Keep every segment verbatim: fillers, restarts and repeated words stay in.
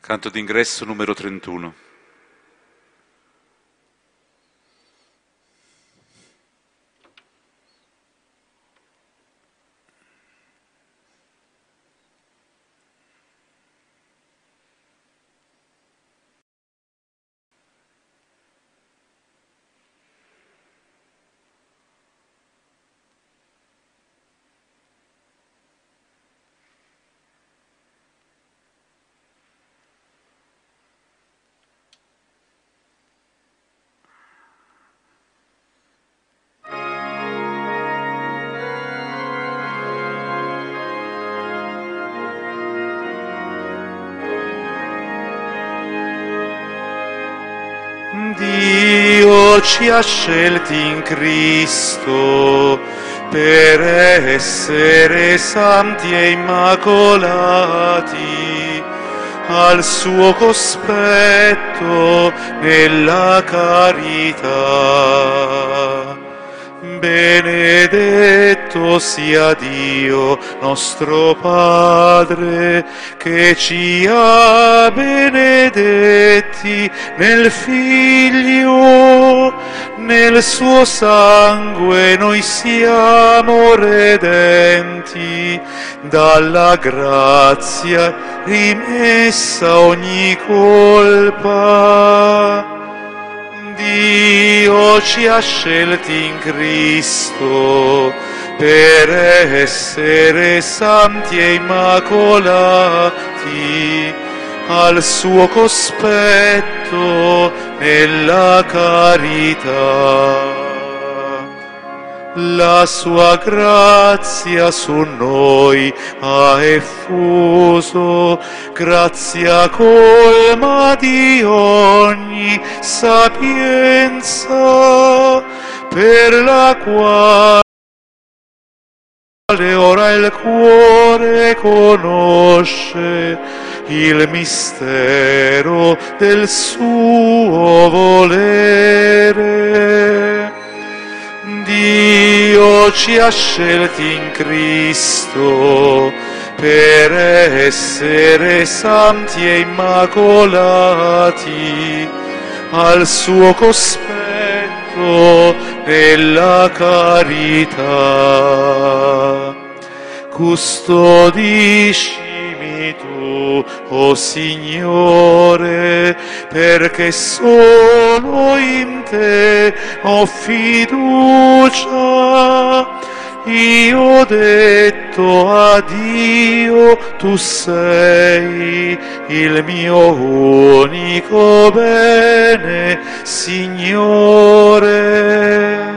Canto d'ingresso numero trentuno. Dio ci ha scelti in Cristo per essere santi e immacolati al suo cospetto nella carità. Benedetto sia Dio nostro Padre, che ci ha benedetti nel Figlio, nel suo sangue noi siamo redenti, dalla grazia rimessa ogni colpa. Dio ci ha scelti in Cristo per essere santi e immacolati al suo cospetto nella carità. La sua grazia su noi ha effuso, grazia colma di ogni sapienza, per la quale ora il cuore conosce il mistero del suo volere. Dio ci ha scelti in Cristo per essere santi e immacolati al suo cospetto nella carità. Custodiscimi tu, o Signore, perché solo in te ho fiducia. Io ho detto a Dio, tu sei il mio unico bene, Signore.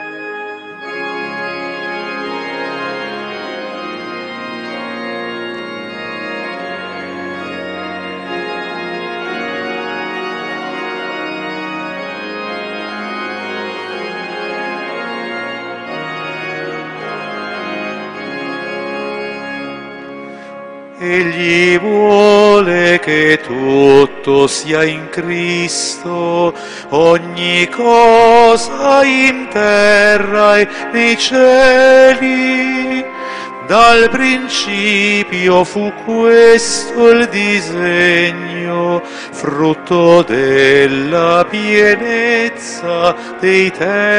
Egli vuole che tutto sia in Cristo, ogni cosa in terra e nei cieli. Dal principio fu questo il disegno, frutto della pienezza dei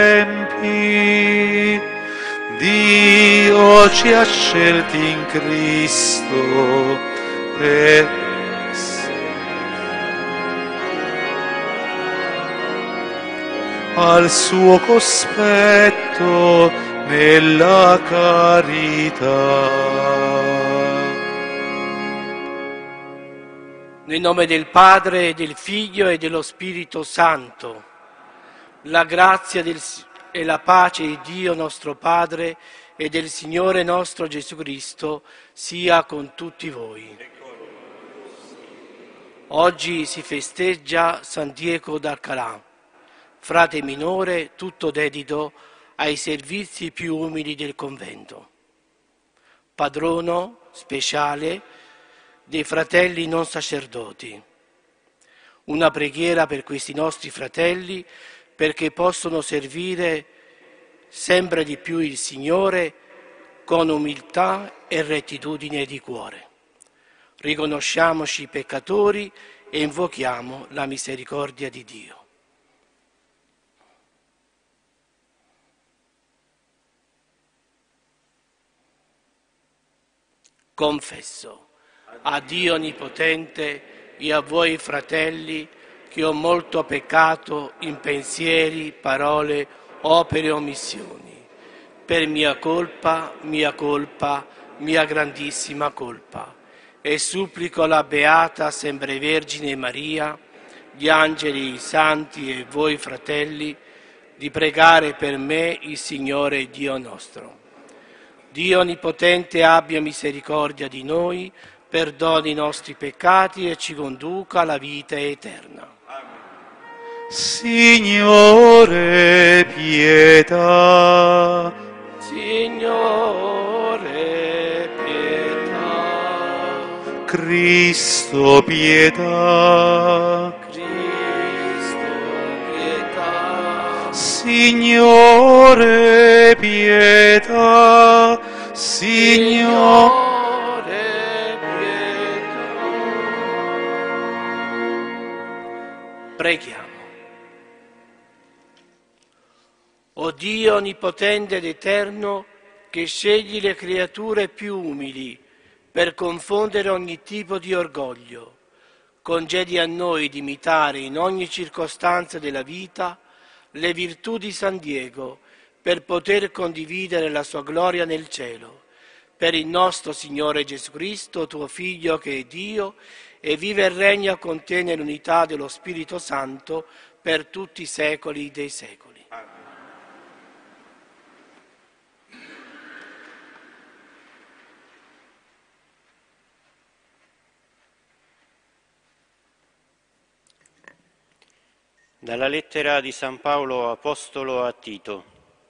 tempi. Dio ci ha scelti in Cristo per essere al suo cospetto nella carità. Nel nome del Padre, del Figlio e dello Spirito Santo, la grazia del e la pace di Dio nostro Padre e del Signore nostro Gesù Cristo sia con tutti voi. Oggi si festeggia San Diego d'Alcalá, frate minore tutto dedito ai servizi più umili del convento, padrono speciale dei fratelli non sacerdoti. Una preghiera per questi nostri fratelli perché possono servire sempre di più il Signore con umiltà e rettitudine di cuore. Riconosciamoci peccatori e invochiamo la misericordia di Dio. Confesso a Dio Onnipotente e a voi fratelli che ho molto peccato in pensieri, parole, opere e omissioni, per mia colpa, mia colpa, mia grandissima colpa, e supplico la Beata Sempre Vergine Maria, gli angeli, i santi e voi fratelli, di pregare per me il Signore Dio nostro. Dio Onnipotente abbia misericordia di noi, perdoni i nostri peccati e ci conduca alla vita eterna. Signore, pietà. Signore, pietà. Cristo, pietà. Cristo, pietà. Signore, pietà. Signore. Preghiamo. O Dio Onnipotente ed Eterno, che scegli le creature più umili per confondere ogni tipo di orgoglio, concedi a noi di imitare in ogni circostanza della vita le virtù di San Diego per poter condividere la sua gloria nel cielo. Per il nostro Signore Gesù Cristo, tuo Figlio che è Dio e vive e regna con te nell'unità dello Spirito Santo per tutti i secoli dei secoli. Dalla lettera di San Paolo Apostolo a Tito.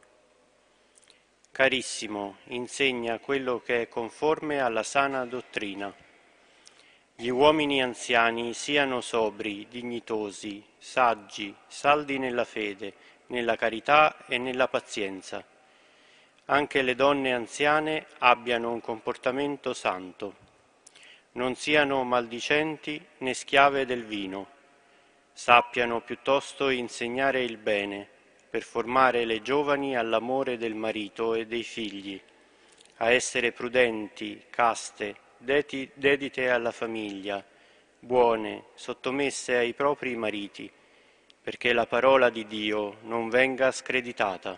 Carissimo, insegna quello che è conforme alla sana dottrina. Gli uomini anziani siano sobri, dignitosi, saggi, saldi nella fede, nella carità e nella pazienza. Anche le donne anziane abbiano un comportamento santo. Non siano maldicenti né schiave del vino. Sappiano piuttosto insegnare il bene, per formare le giovani all'amore del marito e dei figli, a essere prudenti, caste, deti, dedite alla famiglia, buone, sottomesse ai propri mariti, perché la parola di Dio non venga screditata.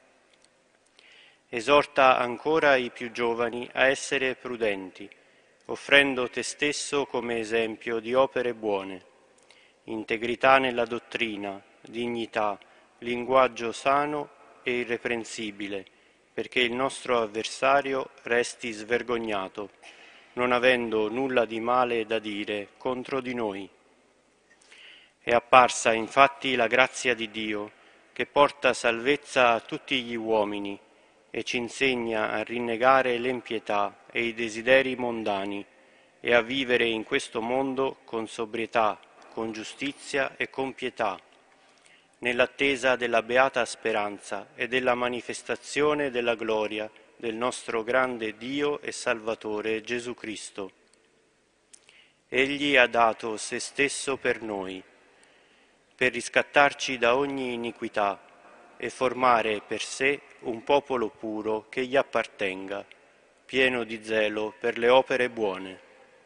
Esorta ancora i più giovani a essere prudenti, offrendo te stesso come esempio di opere buone, integrità nella dottrina, dignità, linguaggio sano e irreprensibile, perché il nostro avversario resti svergognato, non avendo nulla di male da dire contro di noi. È apparsa infatti la grazia di Dio, che porta salvezza a tutti gli uomini e ci insegna a rinnegare l'empietà e i desideri mondani e a vivere in questo mondo con sobrietà, con giustizia e con pietà, nell'attesa della beata speranza e della manifestazione della gloria del nostro grande Dio e Salvatore Gesù Cristo. Egli ha dato se stesso per noi, per riscattarci da ogni iniquità e formare per sé un popolo puro che gli appartenga, pieno di zelo per le opere buone.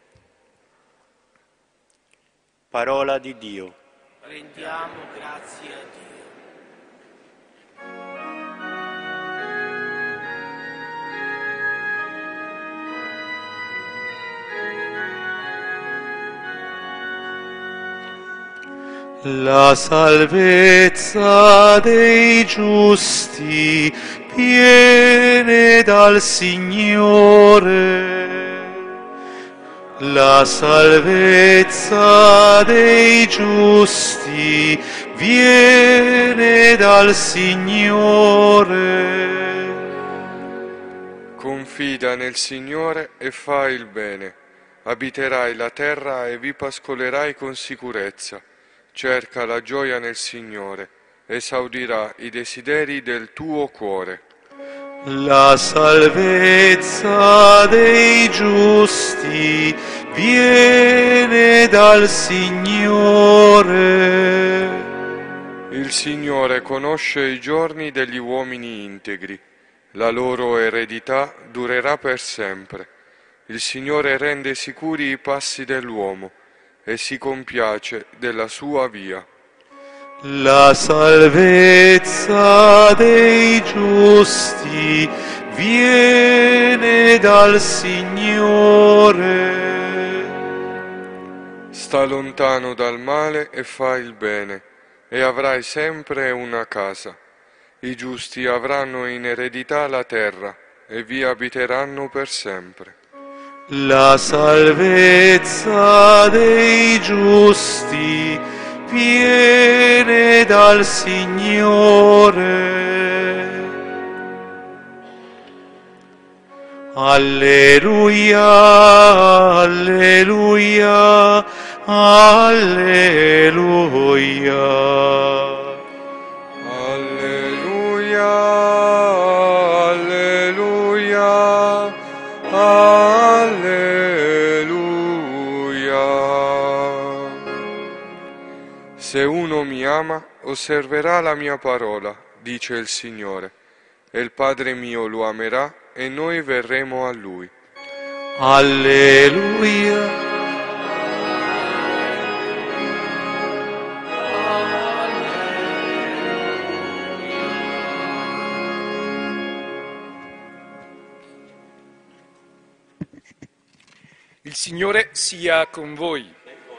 Parola di Dio. Rendiamo grazie a Dio. La salvezza dei giusti viene dal Signore. La salvezza dei giusti viene dal Signore. Confida nel Signore e fai il bene. Abiterai la terra e vi pascolerai con sicurezza. Cerca la gioia nel Signore, esaudirà i desideri del tuo cuore. La salvezza dei giusti viene dal Signore. Il Signore conosce i giorni degli uomini integri, la loro eredità durerà per sempre. Il Signore rende sicuri i passi dell'uomo e si compiace della sua via. La salvezza dei giusti viene dal Signore. Sta lontano dal male e fa il bene, e avrai sempre una casa. I giusti avranno in eredità la terra, e vi abiteranno per sempre. La salvezza dei giusti viene dal Signore. Alleluia, alleluia, alleluia. Alleluia, alleluia, alleluia. Se uno mi ama, osserverà la mia parola, dice il Signore, e il Padre mio lo amerà e noi verremo a Lui. Alleluia. Il Signore sia con voi.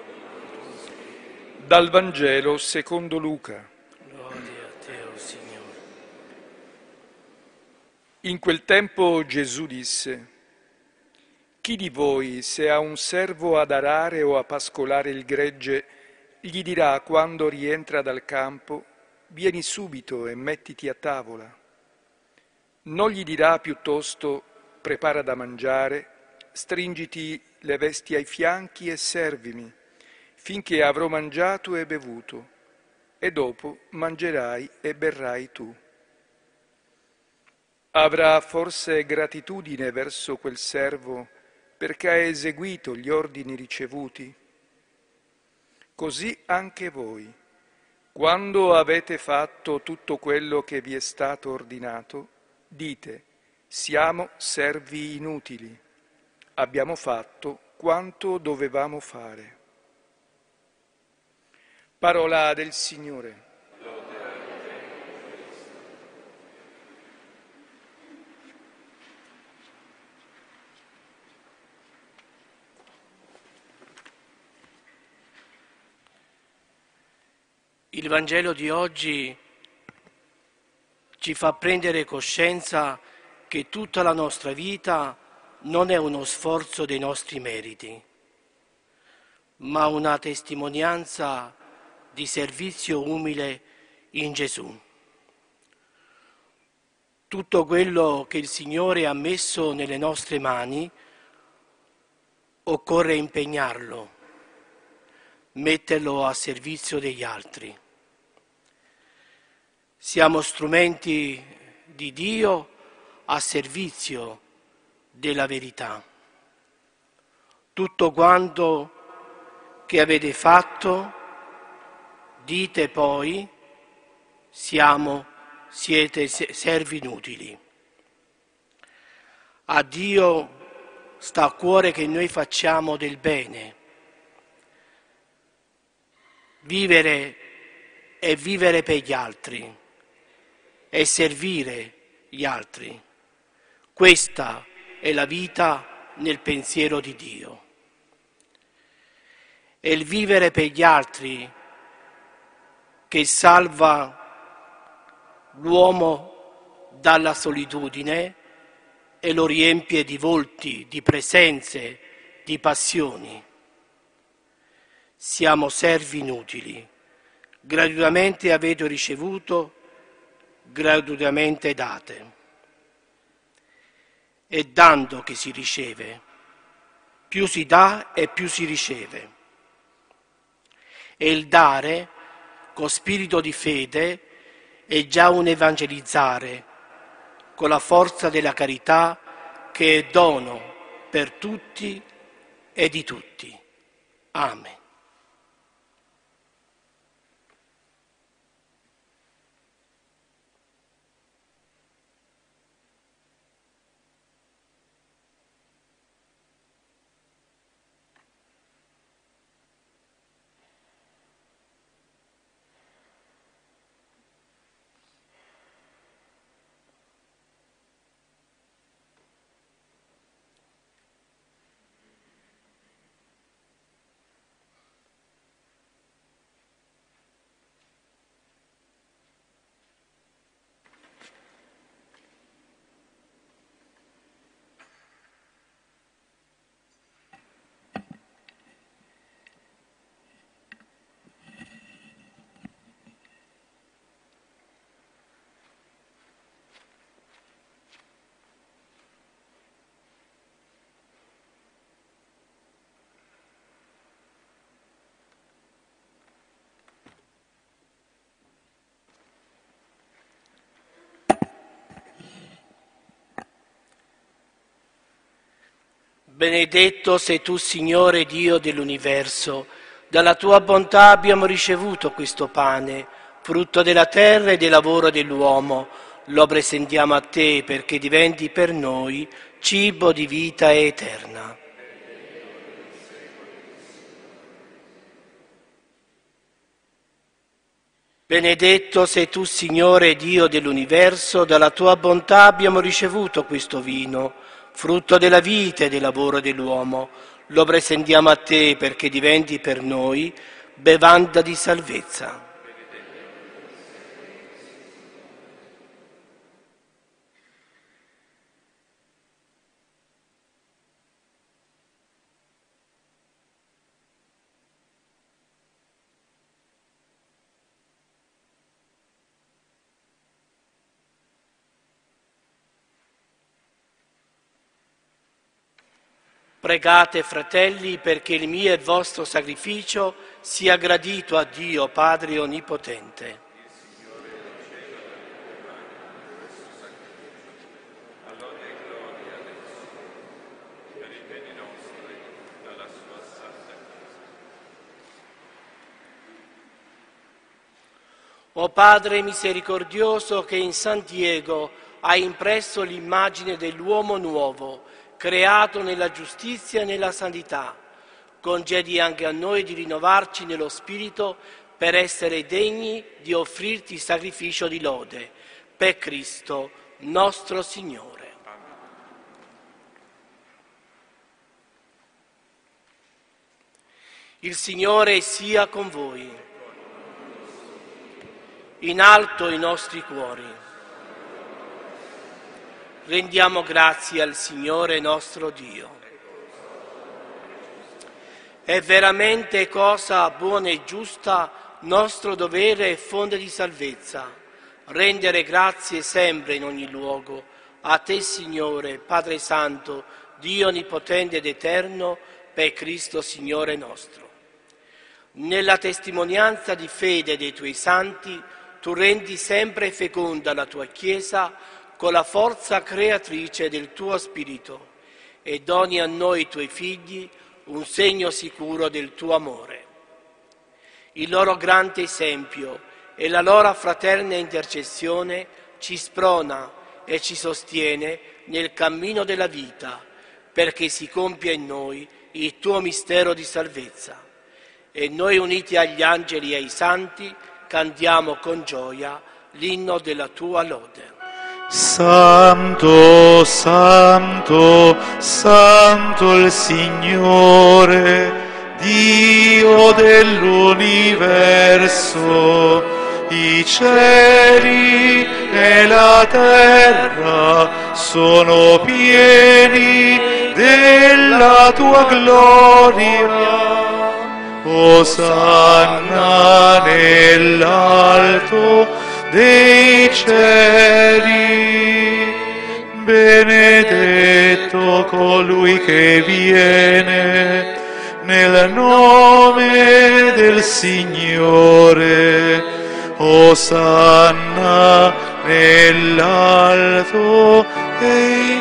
Dal Vangelo secondo Luca. Gloria a te, o Signore. In quel tempo Gesù disse: chi di voi, se ha un servo ad arare o a pascolare il gregge, gli dirà quando rientra dal campo: vieni subito e mettiti a tavola? Non gli dirà piuttosto: prepara da mangiare, stringiti le vesti ai fianchi e servimi, finché avrò mangiato e bevuto, e dopo mangerai e berrai tu. Avrà forse gratitudine verso quel servo perché ha eseguito gli ordini ricevuti? Così anche voi, quando avete fatto tutto quello che vi è stato ordinato, dite: siamo servi inutili, abbiamo fatto quanto dovevamo fare. Parola del Signore. Il Vangelo di oggi ci fa prendere coscienza che tutta la nostra vita non è uno sforzo dei nostri meriti, ma una testimonianza di servizio umile in Gesù. Tutto quello che il Signore ha messo nelle nostre mani occorre impegnarlo, metterlo a servizio degli altri. Siamo strumenti di Dio a servizio della verità. Tutto quanto che avete fatto, dite poi, siamo, siete servi inutili. A Dio sta a cuore che noi facciamo del bene. Vivere e vivere per gli altri e servire gli altri. Questa è la vita nel pensiero di Dio. È il vivere per gli altri che salva l'uomo dalla solitudine e lo riempie di volti, di presenze, di passioni. Siamo servi inutili. Gratuitamente avete ricevuto, gratuitamente date. È dando che si riceve. Più si dà e più si riceve. E il dare, con spirito di fede, è già un evangelizzare, con la forza della carità che è dono per tutti e di tutti. Amen. Benedetto sei tu, Signore Dio dell'universo, dalla tua bontà abbiamo ricevuto questo pane, frutto della terra e del lavoro dell'uomo. Lo presentiamo a te perché diventi per noi cibo di vita eterna. Benedetto sei tu, Signore Dio dell'universo, dalla tua bontà abbiamo ricevuto questo vino, frutto della vita e del lavoro dell'uomo. Lo presentiamo a te perché diventi per noi bevanda di salvezza. Pregate, fratelli, perché il mio e il vostro sacrificio sia gradito a Dio Padre Onnipotente. O Padre misericordioso, che in San Diego hai impresso l'immagine dell'uomo nuovo, creato nella giustizia e nella santità, concedi anche a noi di rinnovarci nello spirito per essere degni di offrirti sacrificio di lode, per Cristo nostro Signore. Il Signore sia con voi. In alto i nostri cuori. Rendiamo grazie al Signore nostro Dio. È veramente cosa buona e giusta, nostro dovere e fonte di salvezza, rendere grazie sempre in ogni luogo a te, Signore, Padre Santo, Dio Onnipotente ed Eterno, per Cristo Signore nostro. Nella testimonianza di fede dei tuoi santi, tu rendi sempre feconda la tua Chiesa con la forza creatrice del tuo Spirito e doni a noi, tuoi figli, un segno sicuro del tuo amore. Il loro grande esempio e la loro fraterna intercessione ci sprona e ci sostiene nel cammino della vita, perché si compia in noi il tuo mistero di salvezza. E noi, uniti agli angeli e ai santi, cantiamo con gioia l'inno della tua lode. Santo, santo, santo il Signore, Dio dell'universo, i cieli e la terra sono pieni della tua gloria. Osanna nell'alto dei cieli, benedetto colui che viene nel nome del Signore. Osanna nell'alto e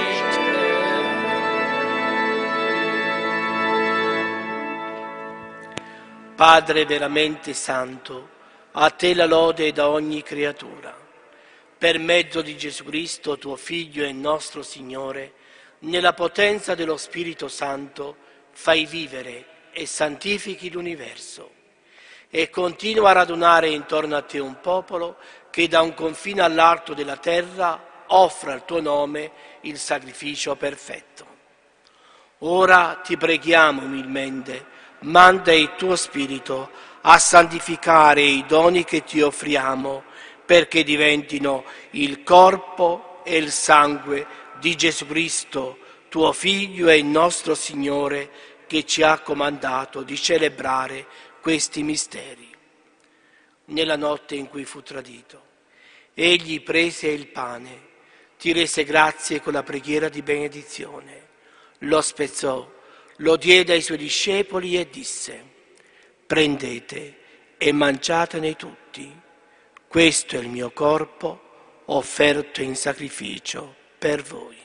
Padre veramente santo, a te la lode da ogni creatura. Per mezzo di Gesù Cristo, tuo Figlio e nostro Signore, nella potenza dello Spirito Santo, fai vivere e santifichi l'universo. E continua a radunare intorno a te un popolo che da un confine all'altro della terra offra al tuo nome il sacrificio perfetto. Ora ti preghiamo umilmente, manda il tuo Spirito a santificare i doni che ti offriamo perché diventino il corpo e il sangue di Gesù Cristo, tuo Figlio e il nostro Signore, che ci ha comandato di celebrare questi misteri. Nella notte in cui fu tradito, egli prese il pane, ti rese grazie con la preghiera di benedizione, lo spezzò, lo diede ai suoi discepoli e disse: prendete e mangiatene tutti, questo è il mio corpo offerto in sacrificio per voi.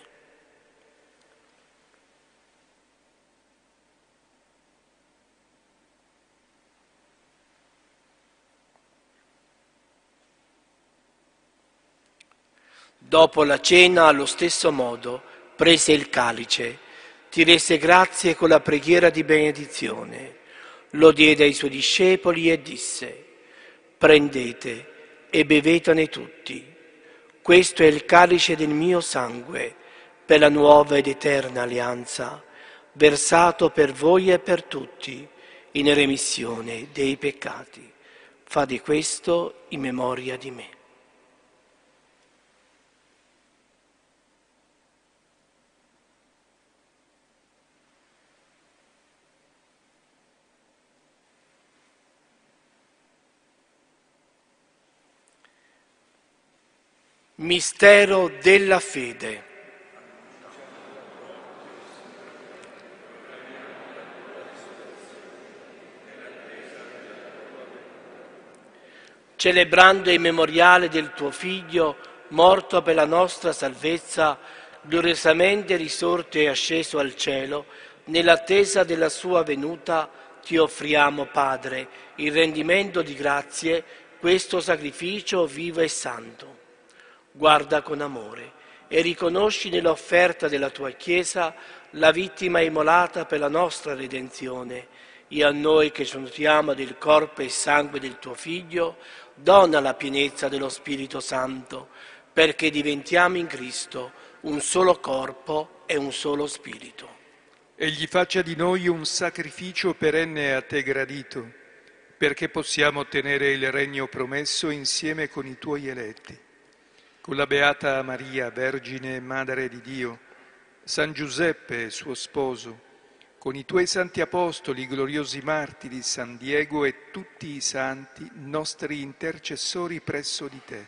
Dopo la cena, allo stesso modo, prese il calice, ti rese grazie con la preghiera di benedizione, lo diede ai suoi discepoli e disse: prendete e bevetene tutti, questo è il calice del mio sangue, per la nuova ed eterna alleanza, versato per voi e per tutti, in remissione dei peccati. Fate questo in memoria di me. Mistero della fede. Celebrando il memoriale del tuo Figlio, morto per la nostra salvezza, gloriosamente risorto e asceso al cielo, nell'attesa della sua venuta, ti offriamo, Padre, il rendimento di grazie, questo sacrificio vivo e santo. Guarda con amore e riconosci nell'offerta della tua Chiesa la vittima immolata per la nostra redenzione, e a noi che ci nutriamo del corpo e sangue del tuo Figlio, dona la pienezza dello Spirito Santo, perché diventiamo in Cristo un solo corpo e un solo Spirito. Egli faccia di noi un sacrificio perenne a te gradito, perché possiamo ottenere il regno promesso insieme con i tuoi eletti. Con la Beata Maria, Vergine e Madre di Dio, San Giuseppe, suo sposo, con i tuoi santi apostoli, gloriosi martiri, San Diego e tutti i santi, nostri intercessori presso di te.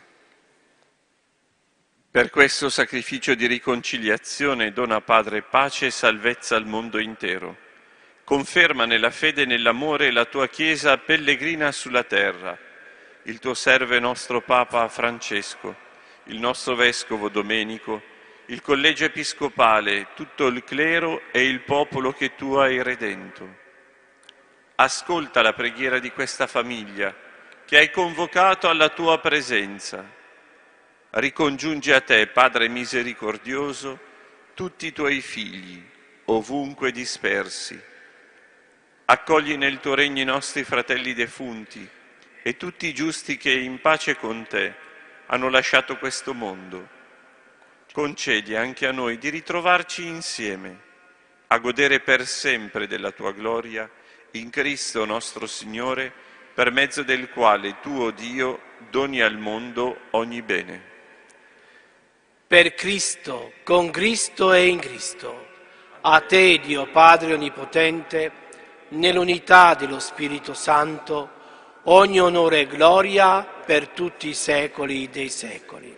Per questo sacrificio di riconciliazione dona, Padre, pace e salvezza al mondo intero. Conferma nella fede e nell'amore la tua Chiesa pellegrina sulla terra, il tuo servo e nostro Papa Francesco, il nostro Vescovo Domenico, il Collegio Episcopale, tutto il clero e il popolo che tu hai redento. Ascolta la preghiera di questa famiglia che hai convocato alla tua presenza. Ricongiungi a te, Padre misericordioso, tutti i tuoi figli, ovunque dispersi. Accogli nel tuo regno i nostri fratelli defunti e tutti i giusti che in pace con te hanno lasciato questo mondo. Concedi anche a noi di ritrovarci insieme, a godere per sempre della tua gloria, in Cristo nostro Signore, per mezzo del quale tu, o Dio, doni al mondo ogni bene. Per Cristo, con Cristo e in Cristo, a te, Dio Padre Onnipotente, nell'unità dello Spirito Santo, ogni onore e gloria per tutti i secoli dei secoli.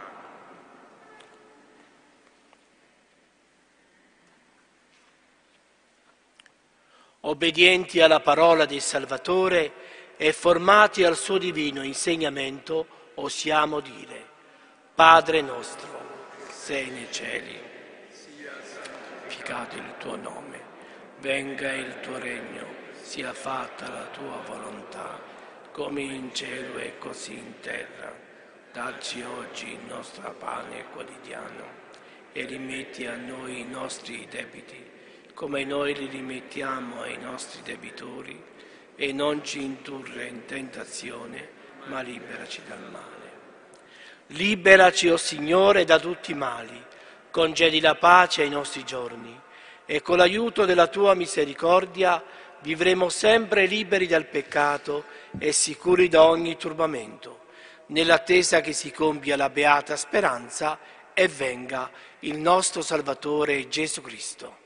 Obbedienti alla parola del Salvatore e formati al suo divino insegnamento, osiamo dire: Padre nostro, sei nei cieli, santificato il tuo nome, venga il tuo regno, sia fatta la tua volontà, come in cielo e così in terra. Dacci oggi il nostro pane quotidiano e rimetti a noi i nostri debiti, come noi li rimettiamo ai nostri debitori, e non ci indurre in tentazione, ma liberaci dal male. Liberaci, o Signore, da tutti i mali, concedi la pace ai nostri giorni, e con l'aiuto della tua misericordia vivremo sempre liberi dal peccato e sicuri da ogni turbamento, nell'attesa che si compia la beata speranza e venga il nostro Salvatore Gesù Cristo.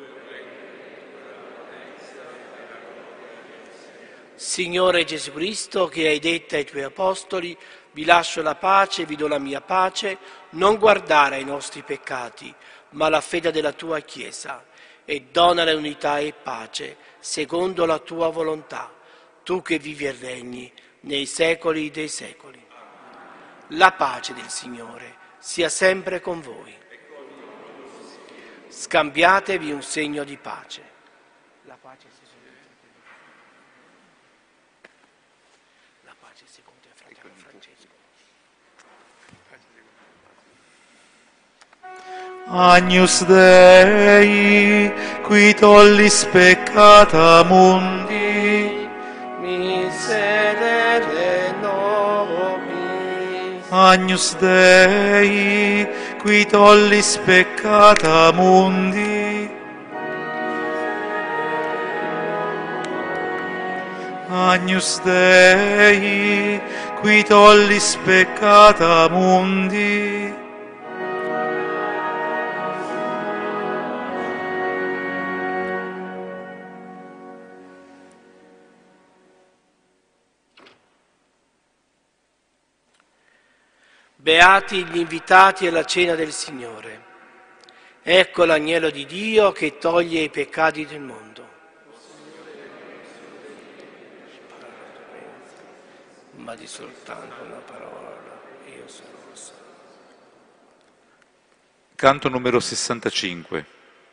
Signore Gesù Cristo, che hai detto ai tuoi apostoli: vi lascio la pace, vi do la mia pace, non guardare ai nostri peccati, ma alla fede della tua Chiesa, e donale unità e pace, secondo la tua volontà, tu che vivi e regni nei secoli dei secoli. La pace del Signore sia sempre con voi. Scambiatevi un segno di pace. La pace sia La pace sia con te, fratello Francesco. Agnus Dei, qui tollis peccata mundi, Miserere nobis. Agnus Dei, qui tollis peccata mundi, Agnus Dei, qui tollis peccata mundi. Beati gli invitati alla cena del Signore. Ecco l'agnello di Dio che toglie i peccati del mondo. Ma di soltanto una parola, io sarò salvo. Canto numero sessantacinque.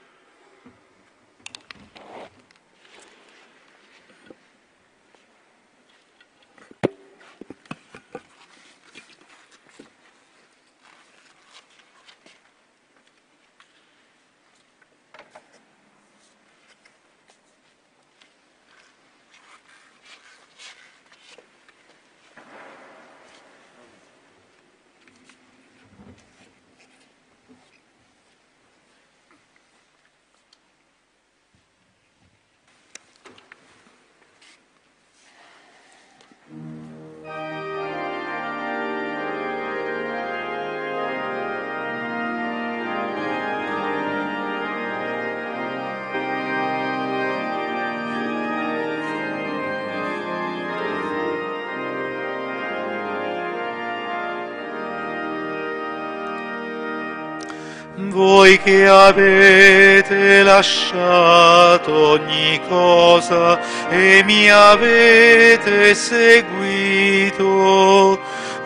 Voi che avete lasciato ogni cosa e mi avete seguito,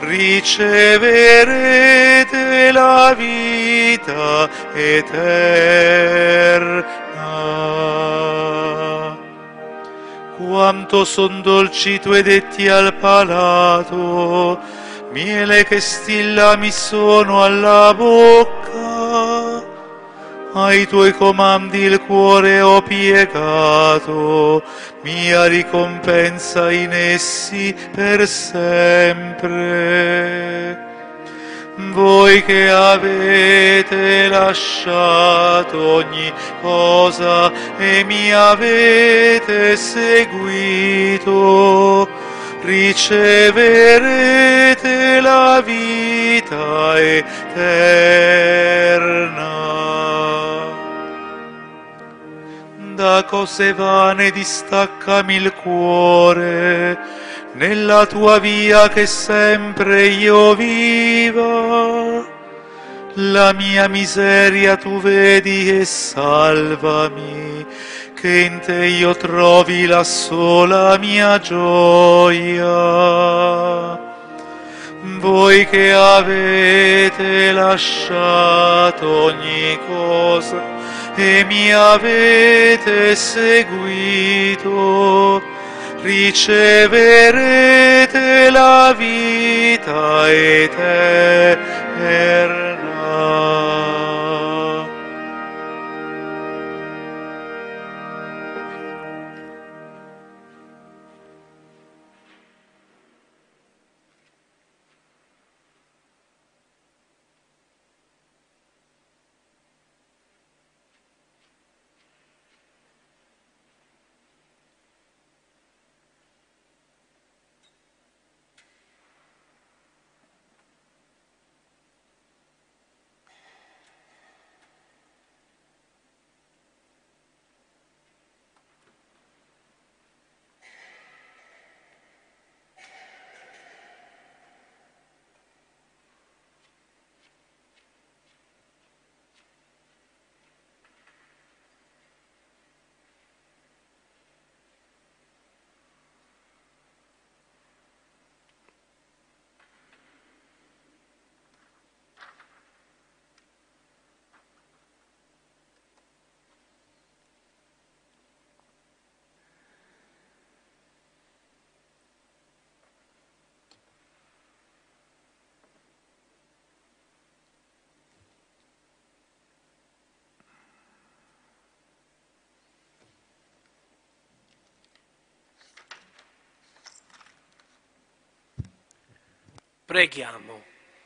riceverete la vita eterna. Quanto son dolci i tuoi detti al palato, miele che stilla mi sono alla bocca. Ai tuoi comandi il cuore ho piegato, mia ricompensa in essi per sempre. Voi che avete lasciato ogni cosa e mi avete seguito, riceverete la vita eterna. Da cose vane distaccami il cuore, nella tua via che sempre io viva. La mia miseria tu vedi e salvami, che in te io trovi la sola mia gioia. voi che avete lasciato ogni cosa e mi avete seguito, riceverete la vita eterna. Preghiamo.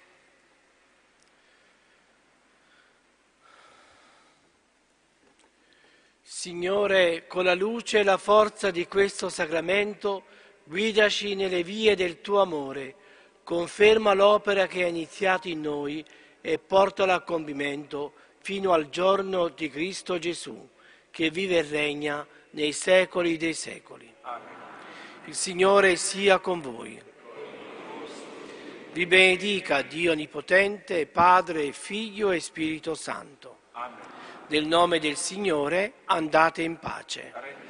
Signore, con la luce e la forza di questo sacramento, guidaci nelle vie del tuo amore, conferma l'opera che hai iniziato in noi e portala a compimento fino al giorno di Cristo Gesù, che vive e regna nei secoli dei secoli. Amen. Il Signore sia con voi. Vi benedica Dio Onnipotente, Padre, Figlio e Spirito Santo. Amen. Nel nome del Signore andate in pace.